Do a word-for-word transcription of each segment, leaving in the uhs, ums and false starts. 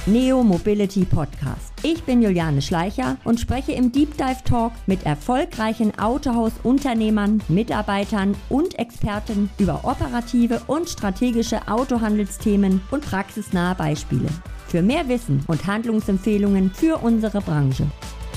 Neo Mobility Podcast. Ich bin Juliane Schleicher und spreche im Deep Dive Talk mit erfolgreichen Autohausunternehmern, Mitarbeitern und Experten über operative und strategische Autohandelsthemen und praxisnahe Beispiele. Für mehr Wissen und Handlungsempfehlungen für unsere Branche.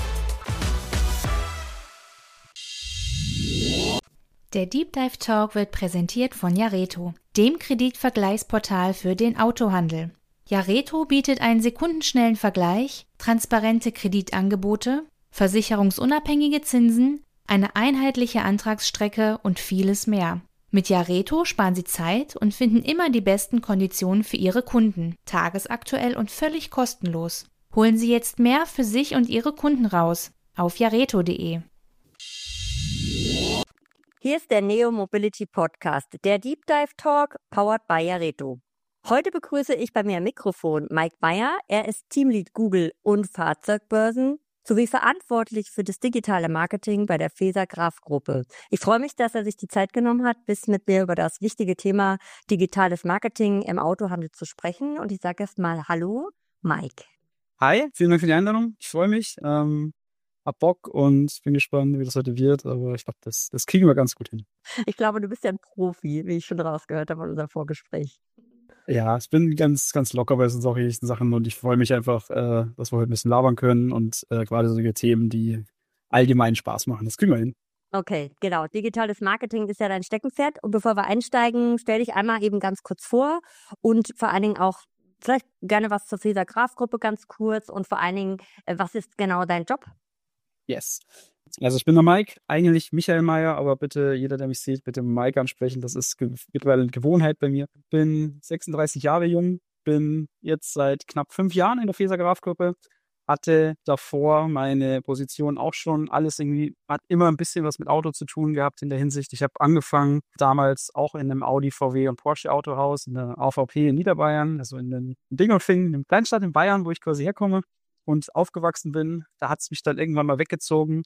Der Deep Dive Talk wird präsentiert von Jareto, dem Kreditvergleichsportal für den Autohandel. Jareto bietet einen sekundenschnellen Vergleich, transparente Kreditangebote, versicherungsunabhängige Zinsen, eine einheitliche Antragsstrecke und vieles mehr. Mit Jareto sparen Sie Zeit und finden immer die besten Konditionen für Ihre Kunden, tagesaktuell und völlig kostenlos. Holen Sie jetzt mehr für sich und Ihre Kunden raus auf jareto punkt de. Hier ist der Neo Mobility Podcast, der Deep Dive Talk, powered by Jareto. Heute begrüße ich bei mir am Mikrofon Mike Meyer. Er ist Teamlead Google und Fahrzeugbörsen sowie verantwortlich für das digitale Marketing bei der Feser Graf Gruppe. Ich freue mich, dass er sich die Zeit genommen hat, bis mit mir über das wichtige Thema digitales Marketing im Autohandel zu sprechen. Und ich sage erst mal Hallo, Mike. Hi, vielen Dank für die Einladung. Ich freue mich. Ähm Hab Bock und bin gespannt, wie das heute wird, aber ich glaube, das, das kriegen wir ganz gut hin. Ich glaube, du bist ja ein Profi, wie ich schon rausgehört habe in unserem Vorgespräch. Ja, ich bin ganz, ganz locker bei solchen Sachen und ich freue mich einfach, äh, dass wir heute ein bisschen labern können und äh, gerade solche Themen, die allgemein Spaß machen. Das kriegen wir hin. Okay, genau. Digitales Marketing ist ja dein Steckenpferd. Und bevor wir einsteigen, stell dich einmal eben ganz kurz vor und vor allen Dingen auch vielleicht gerne was zur Feser Graf Gruppe ganz kurz und vor allen Dingen, äh, was ist genau dein Job? Yes. Also ich bin der Mike, eigentlich Michael Meyer, aber bitte, jeder, der mich sieht, bitte Mike ansprechen. Das ist ge- mittlerweile eine Gewohnheit bei mir. Bin sechsunddreißig Jahre jung, bin jetzt seit knapp fünf Jahren in der Feser Graf Gruppe, hatte davor meine Position auch schon alles irgendwie, hat immer ein bisschen was mit Auto zu tun gehabt in der Hinsicht. Ich habe angefangen damals auch in einem Audi, V W und Porsche Autohaus in der A V P in Niederbayern, also in den Dingolfing, in einer Kleinstadt in Bayern, wo ich quasi herkomme und aufgewachsen bin. Da hat es mich dann irgendwann mal weggezogen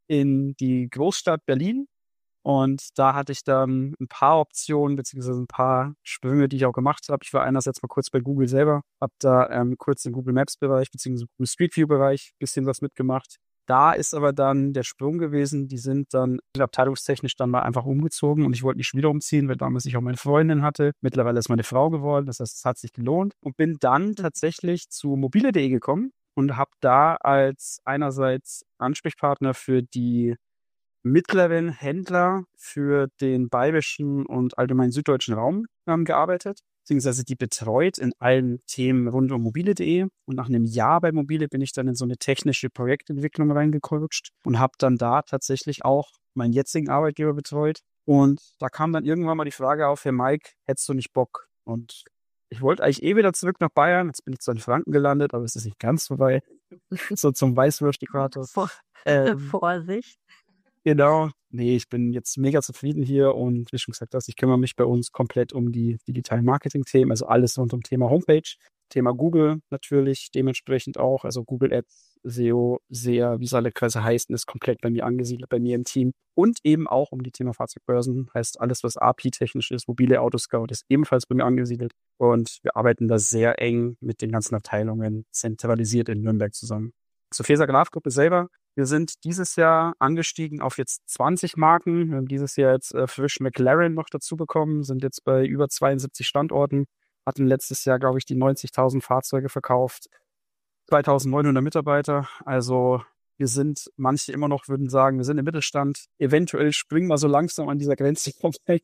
in die Großstadt Berlin. Und da hatte ich dann ein paar Optionen, beziehungsweise ein paar Sprünge, die ich auch gemacht habe. Ich war einerseits mal kurz bei Google selber, habe da ähm, kurz im Google Maps-Bereich, beziehungsweise Google Street View-Bereich ein bisschen was mitgemacht. Da ist aber dann der Sprung gewesen, die sind dann abteilungstechnisch dann mal einfach umgezogen und ich wollte nicht wieder umziehen, weil damals ich auch meine Freundin hatte. Mittlerweile ist meine Frau geworden, das heißt, es hat sich gelohnt. Und bin dann tatsächlich zu mobile punkt de gekommen und habe da als einerseits Ansprechpartner für die mittleren Händler für den bayerischen und allgemein süddeutschen Raum ähm, gearbeitet, beziehungsweise die betreut in allen Themen rund um mobile punkt de. Und nach einem Jahr bei Mobile bin ich dann in so eine technische Projektentwicklung reingerutscht und habe dann da tatsächlich auch meinen jetzigen Arbeitgeber betreut. Und da kam dann irgendwann mal die Frage auf, Herr Mike, hättest du nicht Bock? Und ich wollte eigentlich eh wieder zurück nach Bayern. Jetzt bin ich zwar in Franken gelandet, aber es ist nicht ganz so weit. So zum Weißwurst-Äquator. Vor, Ähm, Vorsicht. Genau. Nee, ich bin jetzt mega zufrieden hier und wie schon gesagt hast, ich kümmere mich bei uns komplett um die digitalen Marketing-Themen, also alles rund um Thema Homepage, Thema Google natürlich, dementsprechend auch, also Google Ads, S E O, S E A, wie es alle quasi heißen, ist komplett bei mir angesiedelt, bei mir im Team und eben auch um die Thema Fahrzeugbörsen, heißt alles, was A P I-technisch ist, mobile Autoscout ist ebenfalls bei mir angesiedelt und wir arbeiten da sehr eng mit den ganzen Abteilungen zentralisiert in Nürnberg zusammen. Zur Feser Graf Gruppe selber. Wir sind dieses Jahr angestiegen auf jetzt zwanzig Marken. Wir haben dieses Jahr jetzt äh, frisch McLaren noch dazu bekommen, sind jetzt bei über zweiundsiebzig Standorten, hatten letztes Jahr, glaube ich, die neunzigtausend Fahrzeuge verkauft, zweitausendneunhundert Mitarbeiter. Also wir sind, manche immer noch würden sagen, wir sind im Mittelstand. Eventuell springen wir so langsam an dieser Grenze vorbei.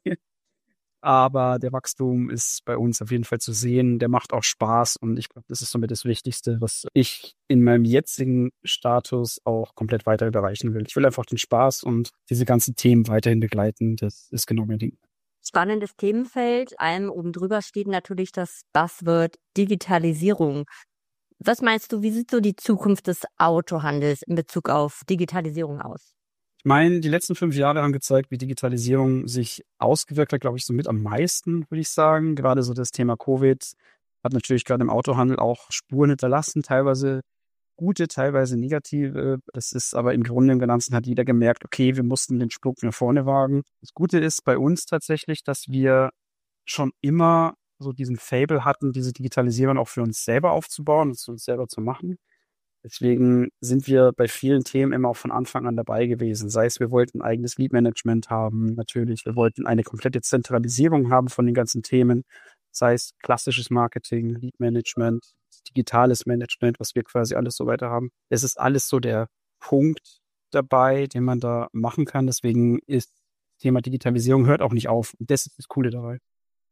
Aber der Wachstum ist bei uns auf jeden Fall zu sehen. Der macht auch Spaß und ich glaube, das ist somit das Wichtigste, was ich in meinem jetzigen Status auch komplett weiter erreichen will. Ich will einfach den Spaß und diese ganzen Themen weiterhin begleiten. Das ist genau mein Ding. Spannendes Themenfeld. Allem oben drüber steht natürlich das Buzzword Digitalisierung. Was meinst du, wie sieht so die Zukunft des Autohandels in Bezug auf Digitalisierung aus? Ich meine, die letzten fünf Jahre haben gezeigt, wie Digitalisierung sich ausgewirkt hat, glaube ich, so mit am meisten, würde ich sagen. Gerade so das Thema Covid hat natürlich gerade im Autohandel auch Spuren hinterlassen, teilweise gute, teilweise negative. Das ist aber im Grunde im Ganzen hat jeder gemerkt, okay, wir mussten den Sprung nach vorne wagen. Das Gute ist bei uns tatsächlich, dass wir schon immer so diesen Faible hatten, diese Digitalisierung auch für uns selber aufzubauen und für uns selber zu machen. Deswegen sind wir bei vielen Themen immer auch von Anfang an dabei gewesen. Sei es, wir wollten ein eigenes Lead-Management haben, natürlich. Wir wollten eine komplette Zentralisierung haben von den ganzen Themen. Sei es klassisches Marketing, Lead-Management, digitales Management, was wir quasi alles so weiter haben. Es ist alles so der Punkt dabei, den man da machen kann. Deswegen ist das Thema Digitalisierung hört auch nicht auf. Und das ist das Coole dabei.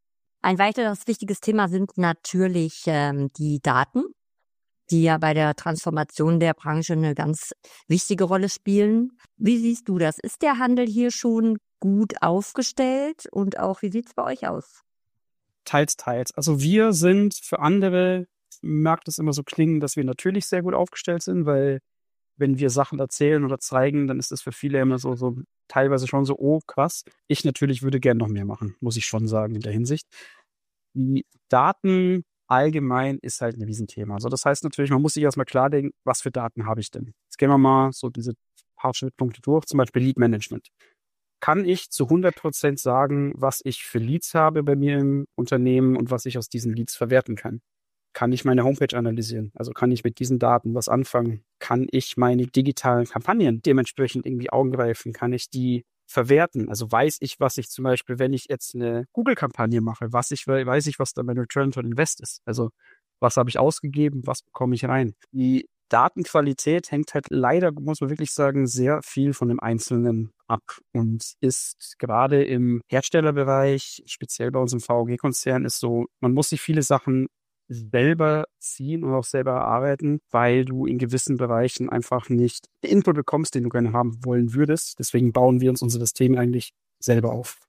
Ein weiteres wichtiges Thema sind natürlich ähm, die Daten, die ja bei der Transformation der Branche eine ganz wichtige Rolle spielen. Wie siehst du das? Ist der Handel hier schon gut aufgestellt und auch wie sieht es bei euch aus? Teils, teils. Also wir sind für andere, mag das immer so klingen, dass wir natürlich sehr gut aufgestellt sind, weil wenn wir Sachen erzählen oder zeigen, dann ist das für viele immer so, so teilweise schon so, oh krass. Ich natürlich würde gern noch mehr machen, muss ich schon sagen in der Hinsicht. Die Daten allgemein ist halt ein Riesenthema. Also das heißt natürlich, man muss sich erstmal klar denken, was für Daten habe ich denn? Jetzt gehen wir mal so diese paar Schnittpunkte durch, zum Beispiel Lead Management. Kann ich zu hundert Prozent sagen, was ich für Leads habe bei mir im Unternehmen und was ich aus diesen Leads verwerten kann? Kann ich meine Homepage analysieren? Also kann ich mit diesen Daten was anfangen? Kann ich meine digitalen Kampagnen dementsprechend irgendwie angreifen? Kann ich die verwerten? Also weiß ich, was ich zum Beispiel, wenn ich jetzt eine Google-Kampagne mache, was ich, weiß ich, was da mein Return on Invest ist. Also was habe ich ausgegeben, was bekomme ich rein? Die Datenqualität hängt halt leider, muss man wirklich sagen, sehr viel von dem Einzelnen ab und ist gerade im Herstellerbereich, speziell bei uns im V W G-Konzern, ist so, man muss sich viele Sachen selber ziehen und auch selber erarbeiten, weil du in gewissen Bereichen einfach nicht den Input bekommst, den du gerne haben wollen würdest. Deswegen bauen wir uns unser System eigentlich selber auf.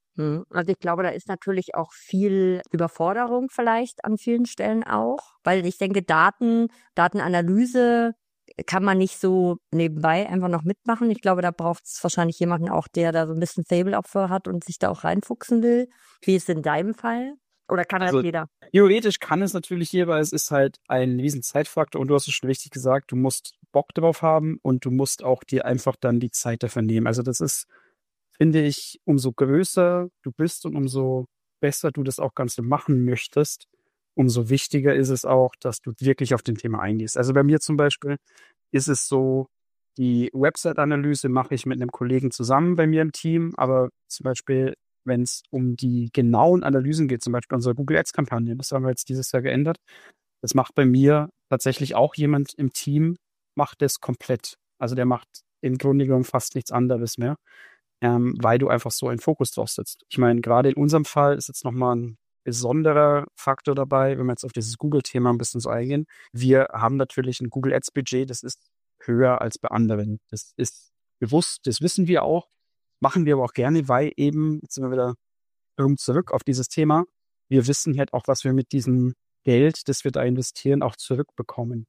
Also ich glaube, da ist natürlich auch viel Überforderung vielleicht an vielen Stellen auch, weil ich denke, Daten, Datenanalyse kann man nicht so nebenbei einfach noch mitmachen. Ich glaube, da braucht es wahrscheinlich jemanden auch, der da so ein bisschen Faible für hat und sich da auch reinfuchsen will. Wie ist in deinem Fall? Oder kann das also, jeder? Theoretisch kann es natürlich jeder, weil es ist halt ein riesen Zeitfaktor und du hast es schon richtig gesagt, du musst Bock drauf haben und du musst auch dir einfach dann die Zeit dafür nehmen. Also das ist, finde ich, umso größer du bist und umso besser du das auch Ganze machen möchtest, umso wichtiger ist es auch, dass du wirklich auf den Thema eingehst. Also bei mir zum Beispiel ist es so, die Website-Analyse mache ich mit einem Kollegen zusammen bei mir im Team, aber zum Beispiel wenn es um die genauen Analysen geht, zum Beispiel unsere Google Ads-Kampagne, das haben wir jetzt dieses Jahr geändert. Das macht bei mir tatsächlich auch jemand im Team, macht das komplett. Also der macht im Grunde genommen fast nichts anderes mehr, ähm, weil du einfach so einen Fokus drauf setzt. Ich meine, gerade in unserem Fall ist jetzt nochmal ein besonderer Faktor dabei, wenn wir jetzt auf dieses Google-Thema ein bisschen so eingehen. Wir haben natürlich ein Google Ads-Budget, das ist höher als bei anderen. Das ist bewusst, das wissen wir auch. Machen wir aber auch gerne, weil eben, jetzt sind wir wieder irgendwo zurück auf dieses Thema, wir wissen halt auch, was wir mit diesem Geld, das wir da investieren, auch zurückbekommen.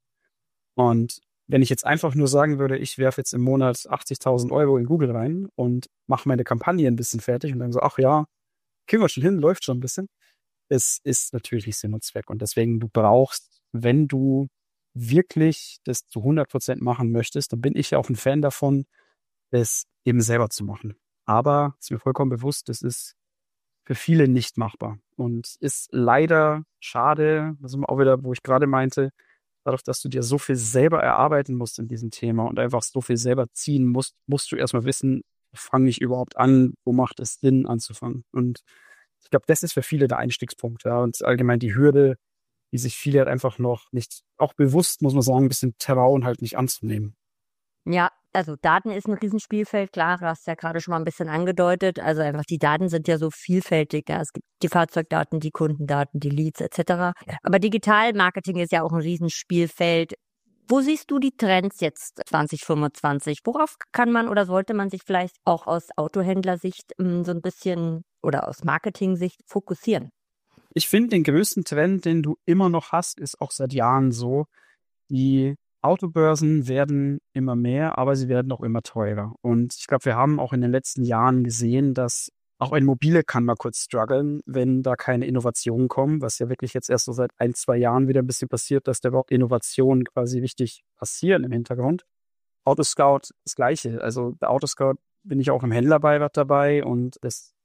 Und wenn ich jetzt einfach nur sagen würde, ich werfe jetzt im Monat achtzigtausend Euro in Google rein und mache meine Kampagne ein bisschen fertig und dann so, ach ja, kriegen wir schon hin, läuft schon ein bisschen. Es ist natürlich nicht Sinn und Zweck. Und deswegen, du brauchst, wenn du wirklich das zu hundert Prozent machen möchtest, dann bin ich ja auch ein Fan davon, es eben selber zu machen. Aber es ist mir vollkommen bewusst, das ist für viele nicht machbar und ist leider schade, das ist auch wieder, wo ich gerade meinte, dadurch, dass du dir so viel selber erarbeiten musst in diesem Thema und einfach so viel selber ziehen musst, musst du erstmal wissen, wo fange ich überhaupt an, wo macht es Sinn anzufangen. Und ich glaube, das ist für viele der Einstiegspunkt, ja, und allgemein die Hürde, die sich viele halt einfach noch nicht, auch bewusst, muss man sagen, ein bisschen trauen, halt nicht anzunehmen. Ja, also Daten ist ein Riesenspielfeld, klar, du hast ja gerade schon mal ein bisschen angedeutet. Also einfach die Daten sind ja so vielfältig. Ja. Es gibt die Fahrzeugdaten, die Kundendaten, die Leads et cetera. Aber Digital-Marketing ist ja auch ein Riesenspielfeld. Wo siehst du die Trends jetzt zwanzig fünfundzwanzig? Worauf kann man oder sollte man sich vielleicht auch aus Autohändlersicht ähm, so ein bisschen oder aus Marketing-Sicht fokussieren? Ich finde, den größten Trend, den du immer noch hast, ist auch seit Jahren so, die Autobörsen werden immer mehr, aber sie werden auch immer teurer. Und ich glaube, wir haben auch in den letzten Jahren gesehen, dass auch ein Mobile kann mal kurz strugglen, wenn da keine Innovationen kommen, was ja wirklich jetzt erst so seit ein, zwei Jahren wieder ein bisschen passiert, dass da überhaupt Innovationen quasi wichtig passieren im Hintergrund. Autoscout das Gleiche. Also bei Autoscout bin ich auch im Händlerbeirat dabei und das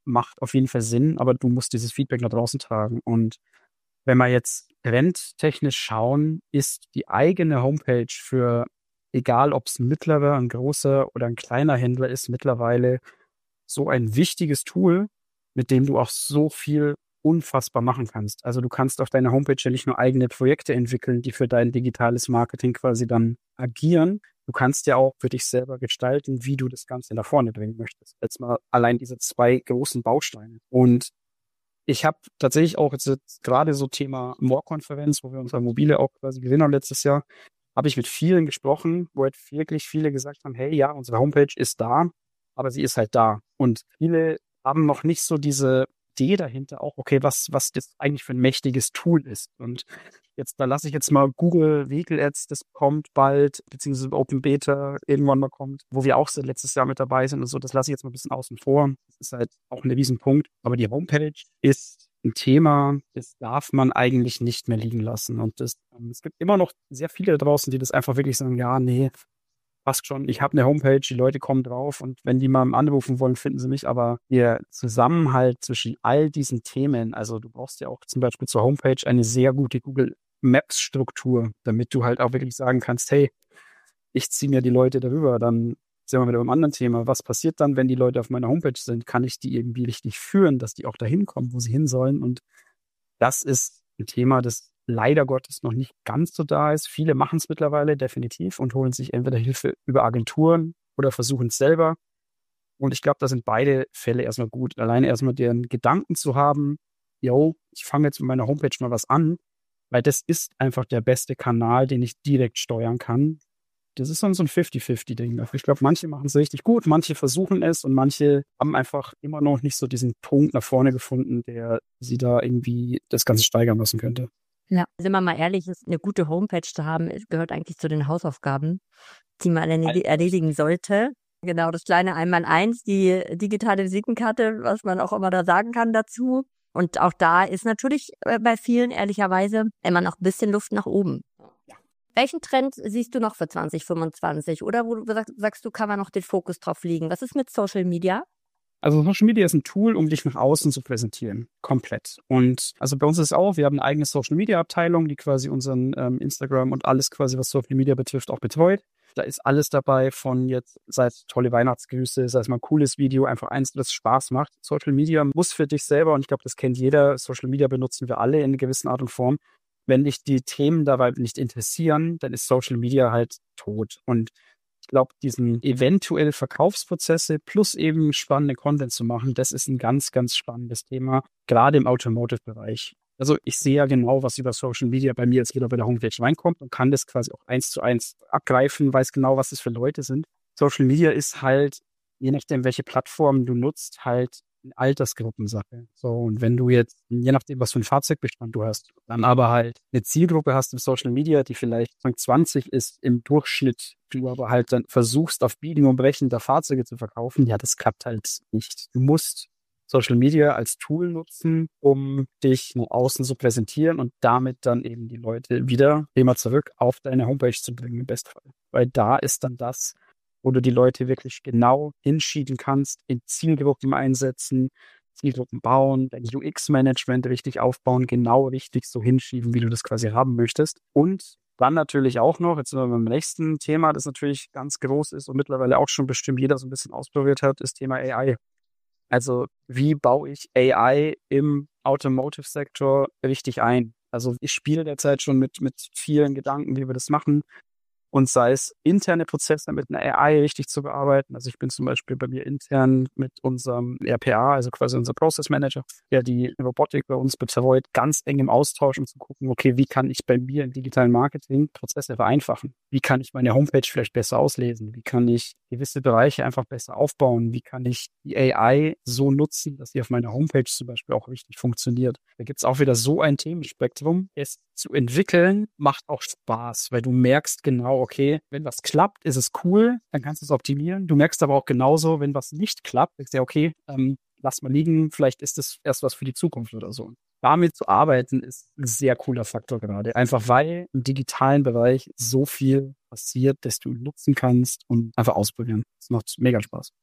macht auf jeden Fall Sinn, aber du musst dieses Feedback nach draußen tragen. Und wenn wir jetzt trendtechnisch schauen, ist die eigene Homepage für, egal ob es ein mittlerer, ein großer oder ein kleiner Händler ist, mittlerweile so ein wichtiges Tool, mit dem du auch so viel unfassbar machen kannst. Also du kannst auf deiner Homepage ja nicht nur eigene Projekte entwickeln, die für dein digitales Marketing quasi dann agieren. Du kannst ja auch für dich selber gestalten, wie du das Ganze nach vorne bringen möchtest. Jetzt mal allein diese zwei großen Bausteine. Und ich habe tatsächlich auch jetzt, jetzt gerade so Thema More-Konferenz, wo wir unsere Mobile auch quasi gesehen haben letztes Jahr, habe ich mit vielen gesprochen, wo halt wirklich viele gesagt haben, hey, ja, unsere Homepage ist da, aber sie ist halt da. Und viele haben noch nicht so diese Idee dahinter auch, okay, was, was das eigentlich für ein mächtiges Tool ist. Und jetzt, da lasse ich jetzt mal Google Vehicle Ads, das kommt bald, beziehungsweise Open Beta irgendwann mal kommt, wo wir auch seit letztes Jahr mit dabei sind und so, das lasse ich jetzt mal ein bisschen außen vor. Das ist halt auch ein Riesenpunkt. Aber die Homepage ist ein Thema, das darf man eigentlich nicht mehr liegen lassen. Und das, ähm, es gibt immer noch sehr viele da draußen, die das einfach wirklich sagen, ja, nee, passt schon, ich habe eine Homepage, die Leute kommen drauf und wenn die mal anrufen wollen, finden sie mich. Aber der Zusammenhalt zwischen all diesen Themen, also du brauchst ja auch zum Beispiel zur Homepage eine sehr gute Google Maps Struktur, damit du halt auch wirklich sagen kannst, hey, ich ziehe mir die Leute darüber. Dann sind wir wieder beim anderen Thema. Was passiert dann, wenn die Leute auf meiner Homepage sind? Kann ich die irgendwie richtig führen, dass die auch dahin kommen, wo sie hin sollen? Und das ist ein Thema, das leider Gottes noch nicht ganz so da ist. Viele machen es mittlerweile definitiv und holen sich entweder Hilfe über Agenturen oder versuchen es selber. Und ich glaube, da sind beide Fälle erstmal gut. Alleine erstmal den Gedanken zu haben, yo, ich fange jetzt mit meiner Homepage mal was an, weil das ist einfach der beste Kanal, den ich direkt steuern kann. Das ist dann so ein fifty fifty Ding. Ich glaube, manche machen es richtig gut, manche versuchen es und manche haben einfach immer noch nicht so diesen Punkt nach vorne gefunden, der sie da irgendwie das Ganze steigern lassen könnte. Ja, sind wir mal ehrlich, ist eine gute Homepage zu haben, gehört eigentlich zu den Hausaufgaben, die man erledigen sollte. Genau, das kleine Einmaleins, die digitale Visitenkarte, was man auch immer da sagen kann dazu. Und auch da ist natürlich bei vielen ehrlicherweise immer noch ein bisschen Luft nach oben. Ja. Welchen Trend siehst du noch für zwanzig fünfundzwanzig? Oder wo du sagst, sagst du, kann man noch den Fokus drauf legen? Was ist mit Social Media? Also Social Media ist ein Tool, um dich nach außen zu präsentieren. Komplett. Und also bei uns ist es auch, wir haben eine eigene Social Media Abteilung, die quasi unseren ähm, Instagram und alles quasi, was Social Media betrifft, auch betreut. Da ist alles dabei von jetzt, sei es tolle Weihnachtsgrüße, sei es mal ein cooles Video, einfach eins, das Spaß macht. Social Media muss für dich selber, und ich glaube, das kennt jeder, Social Media benutzen wir alle in einer gewissen Art und Form. Wenn dich die Themen dabei nicht interessieren, dann ist Social Media halt tot. Und ich glaube, diesen eventuell Verkaufsprozesse plus eben spannende Content zu machen, das ist ein ganz, ganz spannendes Thema, gerade im Automotive-Bereich. Also ich sehe ja genau, was über Social Media bei mir jetzt wieder bei der Homepage reinkommt und kann das quasi auch eins zu eins abgreifen, weiß genau, was das für Leute sind. Social Media ist halt, je nachdem, welche Plattform du nutzt, halt eine Altersgruppensache. So, und wenn du jetzt, je nachdem, was für ein Fahrzeugbestand du hast, dann aber halt eine Zielgruppe hast im Social Media, die vielleicht zwanzig ist im Durchschnitt, du aber halt dann versuchst, auf Biegen und Brechen da Fahrzeuge zu verkaufen, ja, das klappt halt nicht. Du musst Social Media als Tool nutzen, um dich nach außen zu präsentieren und damit dann eben die Leute wieder, immer zurück, auf deine Homepage zu bringen, im Bestfall. Weil da ist dann das, wo du die Leute wirklich genau hinschieben kannst, in Zielgruppen einsetzen, Zielgruppen bauen, dein U X-Management richtig aufbauen, genau richtig so hinschieben, wie du das quasi haben möchtest. Und dann natürlich auch noch, jetzt sind wir beim nächsten Thema, das natürlich ganz groß ist und mittlerweile auch schon bestimmt jeder so ein bisschen ausprobiert hat, ist Thema A I. Also wie baue ich A I im Automotive-Sektor richtig ein? Also ich spiele derzeit schon mit, mit vielen Gedanken, wie wir das machen. Und sei es interne Prozesse mit einer A I richtig zu bearbeiten. Also ich bin zum Beispiel bei mir intern mit unserem R P A, also quasi unser Process Manager, der die Robotik bei uns betreut, ganz eng im Austausch, um zu gucken, okay, wie kann ich bei mir im digitalen Marketing Prozesse vereinfachen? Wie kann ich meine Homepage vielleicht besser auslesen? Wie kann ich gewisse Bereiche einfach besser aufbauen? Wie kann ich die A I so nutzen, dass sie auf meiner Homepage zum Beispiel auch richtig funktioniert? Da gibt es auch wieder so ein Themenspektrum. Es zu entwickeln macht auch Spaß, weil du merkst genau, okay, wenn was klappt, ist es cool, dann kannst du es optimieren. Du merkst aber auch genauso, wenn was nicht klappt, denkst du ja, okay, ähm, lass mal liegen, vielleicht ist das erst was für die Zukunft oder so. Damit zu arbeiten ist ein sehr cooler Faktor gerade. Einfach weil im digitalen Bereich so viel passiert, dass du nutzen kannst und einfach ausprobieren. Das macht mega Spaß.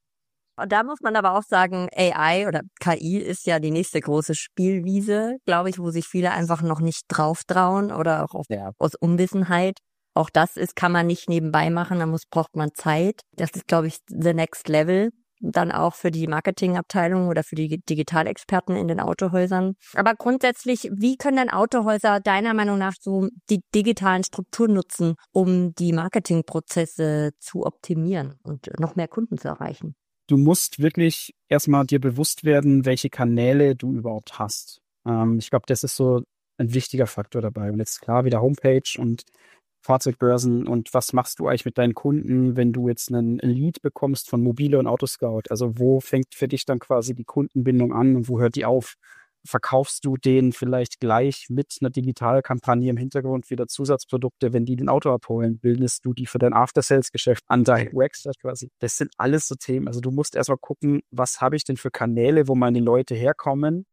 Und da muss man aber auch sagen, A I oder K I ist ja die nächste große Spielwiese, glaube ich, wo sich viele einfach noch nicht drauf trauen oder auch auf, ja. aus Unwissenheit. Auch das ist, kann man nicht nebenbei machen, da muss, braucht man Zeit. Das ist, glaube ich, the next level. Dann auch für die Marketingabteilung oder für die Digitalexperten in den Autohäusern. Aber grundsätzlich, wie können denn Autohäuser deiner Meinung nach so die digitalen Strukturen nutzen, um die Marketingprozesse zu optimieren und noch mehr Kunden zu erreichen? Du musst wirklich erstmal dir bewusst werden, welche Kanäle du überhaupt hast. Ähm, ich glaube, das ist so ein wichtiger Faktor dabei. Und jetzt klar wieder Homepage und Fahrzeugbörsen und was machst du eigentlich mit deinen Kunden, wenn du jetzt einen Lead bekommst von Mobile und Autoscout? Also wo fängt für dich dann quasi die Kundenbindung an und wo hört die auf? Verkaufst du denen vielleicht gleich mit einer Digitalkampagne im Hintergrund wieder Zusatzprodukte, wenn die den Auto abholen? Bildest du die für dein After-Sales-Geschäft an dein Werkstatt quasi? Das sind alles so Themen. Also du musst erstmal gucken, was habe ich denn für Kanäle, wo meine Leute herkommen?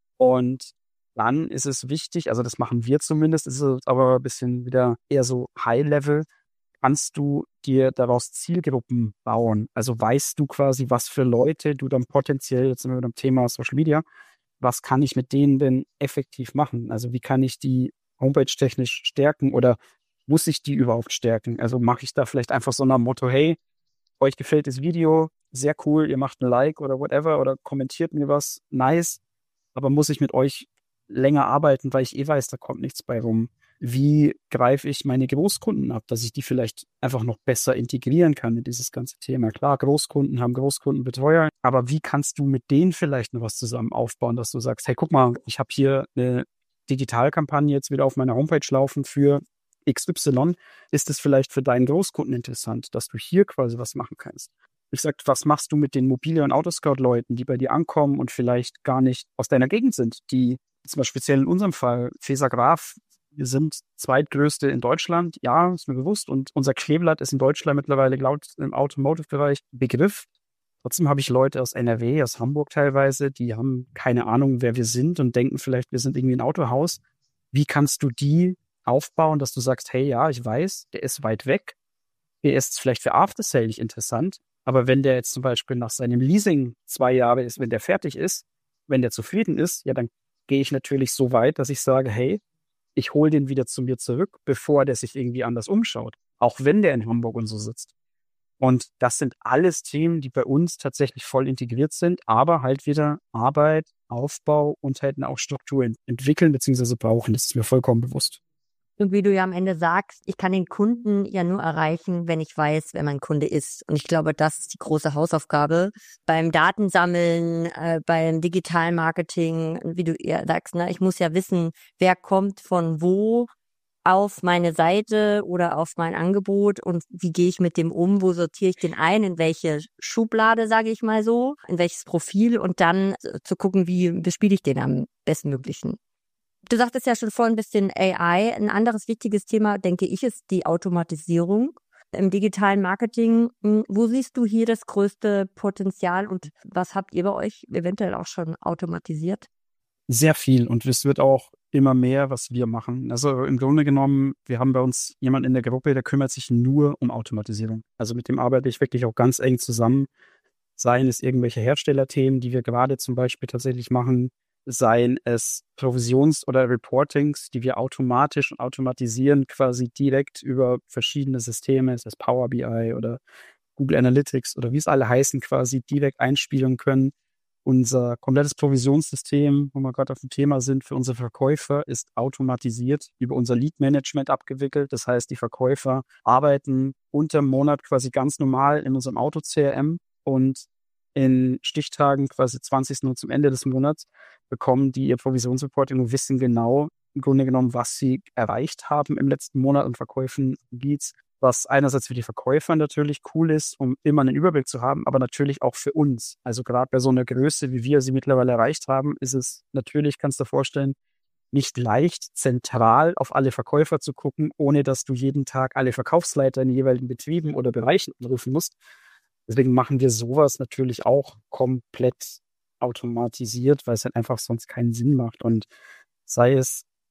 Und dann ist es wichtig, also das machen wir zumindest, ist es aber ein bisschen wieder eher so High-Level, kannst du dir daraus Zielgruppen bauen. Also weißt du quasi, was für Leute du dann potenziell, jetzt sind wir beim Thema Social Media, was kann ich mit denen denn effektiv machen? Also wie kann ich die Homepage technisch stärken oder muss ich die überhaupt stärken? Also mache ich da vielleicht einfach so nach dem Motto, hey, euch gefällt das Video, sehr cool, ihr macht ein Like oder whatever oder kommentiert mir was, nice, aber muss ich mit euch länger arbeiten, weil ich eh weiß, da kommt nichts bei rum. Wie greife ich meine Großkunden ab, dass ich die vielleicht einfach noch besser integrieren kann in dieses ganze Thema? Klar, Großkunden haben Großkundenbetreuer, aber wie kannst du mit denen vielleicht noch was zusammen aufbauen, dass du sagst, hey, guck mal, ich habe hier eine Digitalkampagne jetzt wieder auf meiner Homepage laufen für X Y. Ist es vielleicht für deinen Großkunden interessant, dass du hier quasi was machen kannst? Ich sag, was machst du mit den Mobile- und Autoscout-Leuten, die bei dir ankommen und vielleicht gar nicht aus deiner Gegend sind, die zum Beispiel speziell in unserem Fall, Feser Graf, wir sind zweitgrößte in Deutschland, ja, ist mir bewusst. Und unser Kleeblatt ist in Deutschland mittlerweile laut im Automotive-Bereich Begriff. Trotzdem habe ich Leute aus N R W, aus Hamburg teilweise, die haben keine Ahnung, wer wir sind und denken vielleicht, wir sind irgendwie ein Autohaus. Wie kannst du die aufbauen, dass du sagst, hey, ja, ich weiß, der ist weit weg, der ist vielleicht für After Sale nicht interessant, aber wenn der jetzt zum Beispiel nach seinem Leasing zwei Jahre ist, wenn der fertig ist, wenn der zufrieden ist, ja, dann gehe ich natürlich so weit, dass ich sage, hey, ich hole den wieder zu mir zurück, bevor der sich irgendwie anders umschaut. Auch wenn der in Hamburg und so sitzt. Und das sind alles Themen, die bei uns tatsächlich voll integriert sind, aber halt wieder Arbeit, Aufbau und halt auch Strukturen entwickeln bzw. brauchen. Das ist mir vollkommen bewusst. Und wie du ja am Ende sagst, ich kann den Kunden ja nur erreichen, wenn ich weiß, wer mein Kunde ist. Und ich glaube, das ist die große Hausaufgabe beim Datensammeln, äh, beim digitalen Marketing, wie du ja sagst, ne, ich muss ja wissen, wer kommt von wo auf meine Seite oder auf mein Angebot und wie gehe ich mit dem um, wo sortiere ich den ein, in welche Schublade, sage ich mal so, in welches Profil und dann zu gucken, wie bespiele ich den am bestmöglichen. Du sagtest ja schon vorhin ein bisschen A I. Ein anderes wichtiges Thema, denke ich, ist die Automatisierung im digitalen Marketing. Wo siehst du hier das größte Potenzial und was habt ihr bei euch eventuell auch schon automatisiert? Sehr viel und es wird auch immer mehr, was wir machen. Also im Grunde genommen, wir haben bei uns jemanden in der Gruppe, der kümmert sich nur um Automatisierung. Also mit dem arbeite ich wirklich auch ganz eng zusammen. Seien es irgendwelche Herstellerthemen, die wir gerade zum Beispiel tatsächlich machen, seien es Provisions- oder Reportings, die wir automatisch und automatisieren, quasi direkt über verschiedene Systeme, das heißt Power B I oder Google Analytics oder wie es alle heißen, quasi direkt einspielen können. Unser komplettes Provisionssystem, wo wir gerade auf dem Thema sind, für unsere Verkäufer ist automatisiert über unser Lead-Management abgewickelt. Das heißt, die Verkäufer arbeiten unterm Monat quasi ganz normal in unserem Auto-C R M und in Stichtagen, quasi zwanzigsten zum Ende des Monats, bekommen die ihr Provisionsreporting und wissen genau, im Grunde genommen, was sie erreicht haben im letzten Monat an Verkäufen, Leads, was einerseits für die Verkäufer natürlich cool ist, um immer einen Überblick zu haben, aber natürlich auch für uns. Also gerade bei so einer Größe, wie wir sie mittlerweile erreicht haben, ist es natürlich, kannst du dir vorstellen, nicht leicht, zentral auf alle Verkäufer zu gucken, ohne dass du jeden Tag alle Verkaufsleiter in den jeweiligen Betrieben oder Bereichen anrufen musst. Deswegen machen wir sowas natürlich auch komplett automatisiert, weil es halt einfach sonst keinen Sinn macht. Und sei es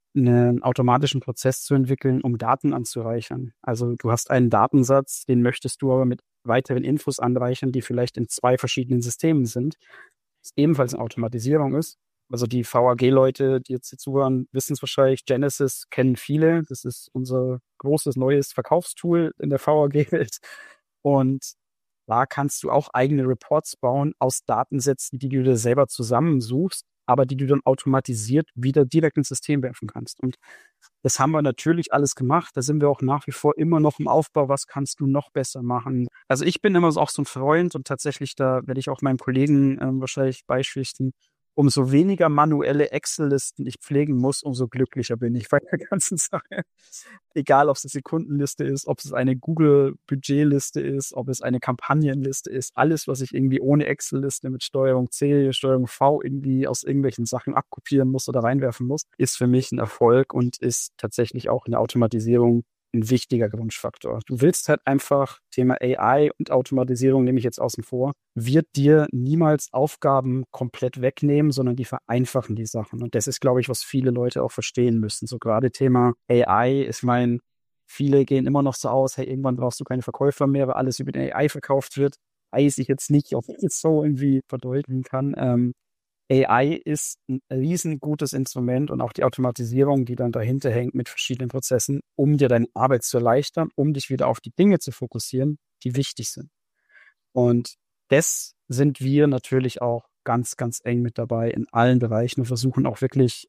einen automatischen Prozess zu entwickeln, um Daten anzureichern. Also du hast einen Datensatz, den möchtest du aber mit weiteren Infos anreichern, die vielleicht in zwei verschiedenen Systemen sind, was ebenfalls eine Automatisierung ist. Also die V A G-Leute, die jetzt hier zuhören, wissen es wahrscheinlich. Genesis kennen viele. Das ist unser großes neues Verkaufstool in der V A G-Welt. Und da kannst du auch eigene Reports bauen aus Datensätzen, die du dir selber zusammensuchst, aber die du dann automatisiert wieder direkt ins System werfen kannst. Und das haben wir natürlich alles gemacht. Da sind wir auch nach wie vor immer noch im Aufbau. Was kannst du noch besser machen? Also ich bin immer so auch so ein Freund und tatsächlich, da werde ich auch meinen Kollegen ähm, wahrscheinlich beispflichten, umso weniger manuelle Excel-Listen ich pflegen muss, umso glücklicher bin ich bei der ganzen Sache. Egal, ob es eine Sekundenliste ist, ob es eine Google-Budgetliste ist, ob es eine Kampagnenliste ist. Alles, was ich irgendwie ohne Excel-Liste mit Steuerung C, Steuerung V irgendwie aus irgendwelchen Sachen abkopieren muss oder reinwerfen muss, ist für mich ein Erfolg und ist tatsächlich auch in der Automatisierung ein wichtiger Grundfaktor. Du willst halt einfach, Thema A I und Automatisierung nehme ich jetzt außen vor, wird dir niemals Aufgaben komplett wegnehmen, sondern die vereinfachen die Sachen. Und das ist, glaube ich, was viele Leute auch verstehen müssen. So gerade Thema A I, ich meine, viele gehen immer noch so aus, hey, irgendwann brauchst du keine Verkäufer mehr, weil alles über den A I verkauft wird. Weiß ich jetzt nicht, ob ich es so irgendwie verdeutlichen kann. Ähm, A I ist ein riesengutes Instrument und auch die Automatisierung, die dann dahinter hängt mit verschiedenen Prozessen, um dir deine Arbeit zu erleichtern, um dich wieder auf die Dinge zu fokussieren, die wichtig sind. Und das sind wir natürlich auch ganz, ganz eng mit dabei in allen Bereichen und versuchen auch wirklich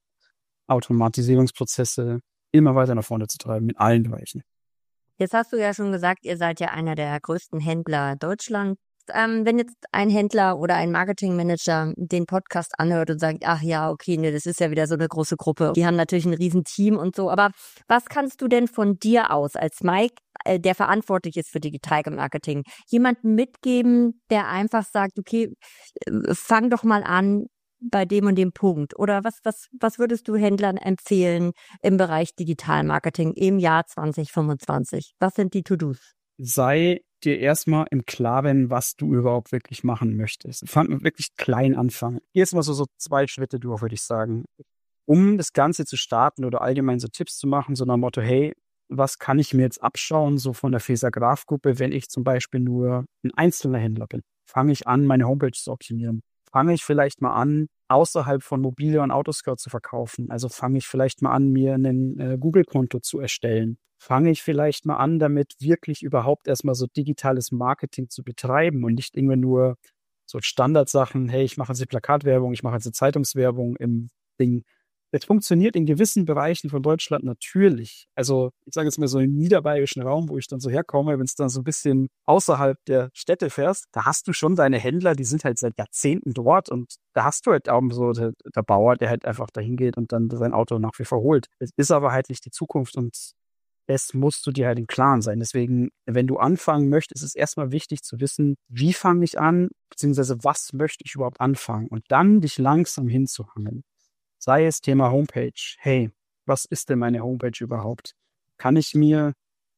Automatisierungsprozesse immer weiter nach vorne zu treiben in allen Bereichen. Jetzt hast du ja schon gesagt, ihr seid ja einer der größten Händler Deutschlands. Ähm, wenn jetzt ein Händler oder ein Marketingmanager den Podcast anhört und sagt, ach ja, okay, nee, das ist ja wieder so eine große Gruppe. Die haben natürlich ein riesen Team und so. Aber was kannst du denn von dir aus als Mike, äh, der verantwortlich ist für Digitalmarketing, jemanden mitgeben, der einfach sagt, okay, äh, fang doch mal an bei dem und dem Punkt? Oder was, was, was würdest du Händlern empfehlen im Bereich Digitalmarketing im Jahr zwanzig fünfundzwanzig? Was sind die To-Dos? Sei dir erstmal im Klaren, was du überhaupt wirklich machen möchtest. Fang wirklich klein anfangen. Jetzt mal so, so zwei Schritte durch, würde ich sagen. Um das Ganze zu starten oder allgemein so Tipps zu machen, so nach dem Motto, hey, was kann ich mir jetzt abschauen, so von der Feser Graf Gruppe, wenn ich zum Beispiel nur ein einzelner Händler bin? Fange ich an, meine Homepage zu optimieren? Fange ich vielleicht mal an, außerhalb von Mobilia und Autoscout zu verkaufen? Also fange ich vielleicht mal an, mir ein äh, Google-Konto zu erstellen? Fange ich vielleicht mal an, damit wirklich überhaupt erstmal so digitales Marketing zu betreiben und nicht irgendwie nur so Standardsachen, hey, ich mache jetzt die Plakatwerbung, ich mache jetzt die Zeitungswerbung im Ding. Das funktioniert in gewissen Bereichen von Deutschland natürlich. Also ich sage jetzt mal so im niederbayerischen Raum, wo ich dann so herkomme, wenn es dann so ein bisschen außerhalb der Städte fährst, da hast du schon deine Händler, die sind halt seit Jahrzehnten dort und da hast du halt auch so der, der Bauer, der halt einfach dahin geht und dann sein Auto nach wie vor holt. Es ist aber halt nicht die Zukunft und das musst du dir halt im Klaren sein. Deswegen, wenn du anfangen möchtest, ist es erstmal wichtig zu wissen, wie fange ich an, beziehungsweise was möchte ich überhaupt anfangen und dann dich langsam hinzuhangeln. Sei es Thema Homepage. Hey, was ist denn meine Homepage überhaupt? Kann ich mir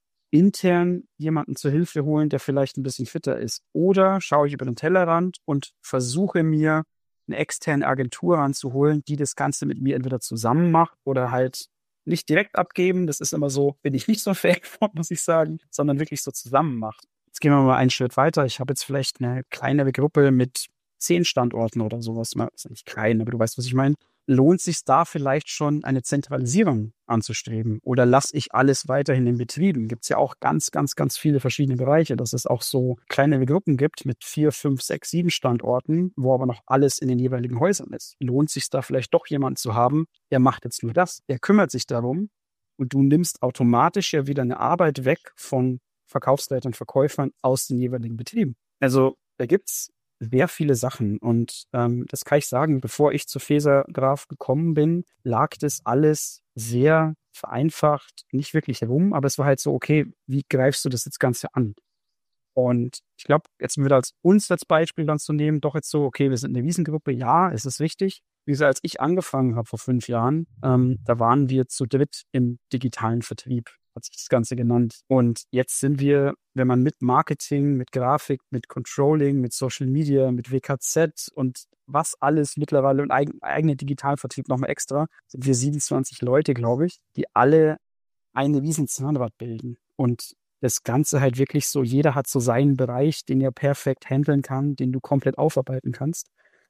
intern jemanden zur Hilfe holen, der vielleicht ein bisschen fitter ist? Oder schaue ich über den Tellerrand und versuche mir eine externe Agentur ranzuholen, die das Ganze mit mir entweder zusammen macht oder halt nicht direkt abgeben. Das ist immer so, bin ich nicht so ein Fan von, muss ich sagen, sondern wirklich so zusammen macht. Jetzt gehen wir mal einen Schritt weiter. Ich habe jetzt vielleicht eine kleinere Gruppe mit zehn Standorten oder sowas. Das ist nicht klein, aber du weißt, was ich meine. Lohnt sich da vielleicht schon eine Zentralisierung anzustreben? Oder lasse ich alles weiterhin in Betrieben? Gibt es ja auch ganz, ganz, ganz viele verschiedene Bereiche, dass es auch so kleinere Gruppen gibt mit vier, fünf, sechs, sieben Standorten, wo aber noch alles in den jeweiligen Häusern ist. Lohnt sich da vielleicht doch jemanden zu haben, der macht jetzt nur das, der kümmert sich darum und du nimmst automatisch ja wieder eine Arbeit weg von Verkaufsleitern, Verkäufern aus den jeweiligen Betrieben. Also da gibt's sehr viele Sachen und ähm, das kann ich sagen, bevor ich zur Feser Graf gekommen bin, lag das alles sehr vereinfacht, nicht wirklich herum, aber es war halt so, okay, wie greifst du das jetzt Ganze an? Und ich glaube, jetzt wieder als uns als Beispiel dann zu nehmen, doch jetzt so, okay, wir sind eine Wiesengruppe, ja, es ist richtig. Wie gesagt, als ich angefangen habe vor fünf Jahren, ähm, da waren wir zu dritt im digitalen Vertrieb. hat sich das Ganze genannt. Und jetzt sind wir, wenn man mit Marketing, mit Grafik, mit Controlling, mit Social Media, mit W K Z und was alles mittlerweile und eigen, eigene Digitalvertrieb nochmal extra, sind wir siebenundzwanzig Leute, glaube ich, die alle eine riesen Zahnrad bilden. Und das Ganze halt wirklich so, jeder hat so seinen Bereich, den er perfekt handeln kann, den du komplett aufarbeiten kannst.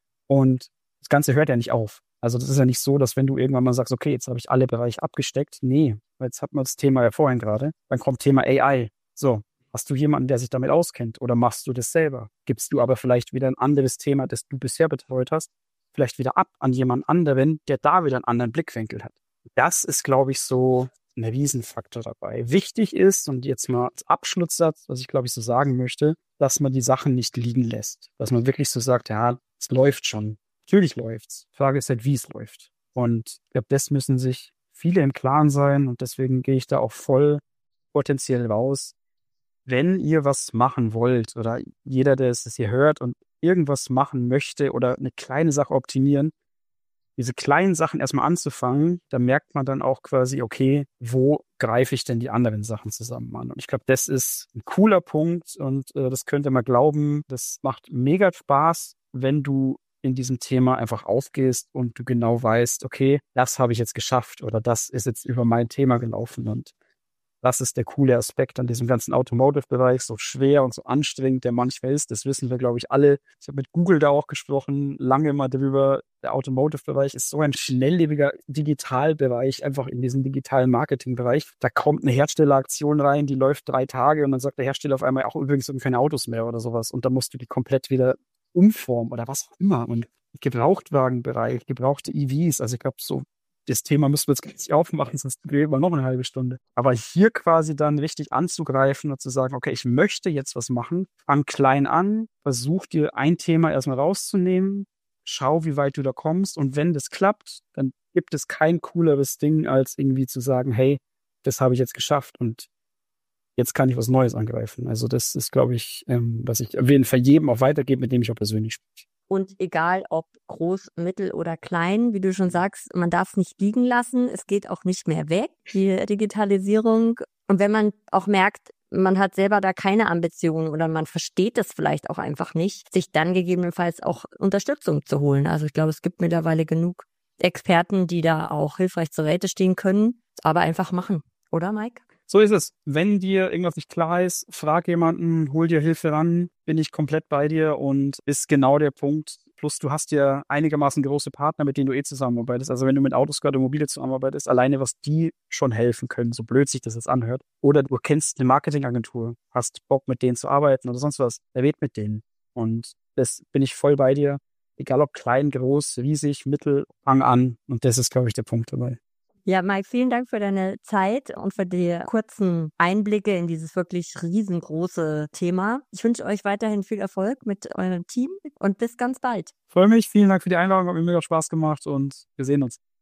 Und das Ganze hört ja nicht auf. Also das ist ja nicht so, dass wenn du irgendwann mal sagst, okay, jetzt habe ich alle Bereiche abgesteckt. Nee, weil jetzt hat man das Thema ja vorhin gerade. Dann kommt Thema A I. So, hast du jemanden, der sich damit auskennt oder machst du das selber? Gibst du aber vielleicht wieder ein anderes Thema, das du bisher betreut hast, vielleicht wieder ab an jemand anderen, der da wieder einen anderen Blickwinkel hat. Das ist, glaube ich, so ein Riesenfaktor dabei. Wichtig ist, und jetzt mal als Abschlusssatz, was ich, glaube ich, so sagen möchte, dass man die Sachen nicht liegen lässt. Dass man wirklich so sagt, ja, es läuft schon. Natürlich läuft's. Die Frage ist halt, wie es läuft. Und ich glaube, das müssen sich viele im Klaren sein und deswegen gehe ich da auch voll potenziell raus. Wenn ihr was machen wollt oder jeder, der es hier hört und irgendwas machen möchte oder eine kleine Sache optimieren, diese kleinen Sachen erstmal anzufangen, da merkt man dann auch quasi, okay, wo greife ich denn die anderen Sachen zusammen an? Und ich glaube, das ist ein cooler Punkt und äh, das könnt ihr mal glauben, das macht mega Spaß, wenn du in diesem Thema einfach aufgehst und du genau weißt, okay, das habe ich jetzt geschafft oder das ist jetzt über mein Thema gelaufen und das ist der coole Aspekt an diesem ganzen Automotive-Bereich, so schwer und so anstrengend der manchmal ist. Das wissen wir, glaube ich, alle. Ich habe mit Google da auch gesprochen, lange mal drüber. Der Automotive-Bereich ist so ein schnelllebiger Digitalbereich, einfach in diesem digitalen Marketing-Bereich. Da kommt eine Herstelleraktion rein, die läuft drei Tage und dann sagt der Hersteller auf einmal, auch übrigens sind keine Autos mehr oder sowas. Und dann musst du die komplett wieder umformen oder was auch immer. Und Gebrauchtwagenbereich, gebrauchte E Vs, also ich glaube, so das Thema müssen wir jetzt gar nicht aufmachen, sonst reden wir noch eine halbe Stunde. Aber hier quasi dann richtig anzugreifen und zu sagen, okay, ich möchte jetzt was machen, fang klein an, versuch dir ein Thema erstmal rauszunehmen, schau, wie weit du da kommst und wenn das klappt, dann gibt es kein cooleres Ding, als irgendwie zu sagen, hey, das habe ich jetzt geschafft und jetzt kann ich was Neues angreifen. Also das ist, glaube ich, ähm, was ich auf jeden Fall jedem auch weitergebe, mit dem ich auch persönlich spreche. Und egal ob groß, mittel oder klein, wie du schon sagst, man darf es nicht liegen lassen. Es geht auch nicht mehr weg, die Digitalisierung. Und wenn man auch merkt, man hat selber da keine Ambitionen oder man versteht es vielleicht auch einfach nicht, sich dann gegebenenfalls auch Unterstützung zu holen. Also ich glaube, es gibt mittlerweile genug Experten, die da auch hilfreich zur Seite stehen können, aber einfach machen. Oder, Mike? So ist es. Wenn dir irgendwas nicht klar ist, frag jemanden, hol dir Hilfe ran, bin ich komplett bei dir und ist genau der Punkt. Plus du hast ja einigermaßen große Partner, mit denen du eh zusammenarbeitest. Also wenn du mit Autoscout und Mobile zusammenarbeitest, alleine was die schon helfen können, so blöd sich das jetzt anhört. Oder du kennst eine Marketingagentur, hast Bock mit denen zu arbeiten oder sonst was, red mit denen. Und das bin ich voll bei dir. Egal ob klein, groß, riesig, mittel, fang an. Und das ist, glaube ich, der Punkt dabei. Ja, Mike, vielen Dank für deine Zeit und für die kurzen Einblicke in dieses wirklich riesengroße Thema. Ich wünsche euch weiterhin viel Erfolg mit eurem Team und bis ganz bald. Freue mich, vielen Dank für die Einladung, hat mir mega Spaß gemacht und wir sehen uns.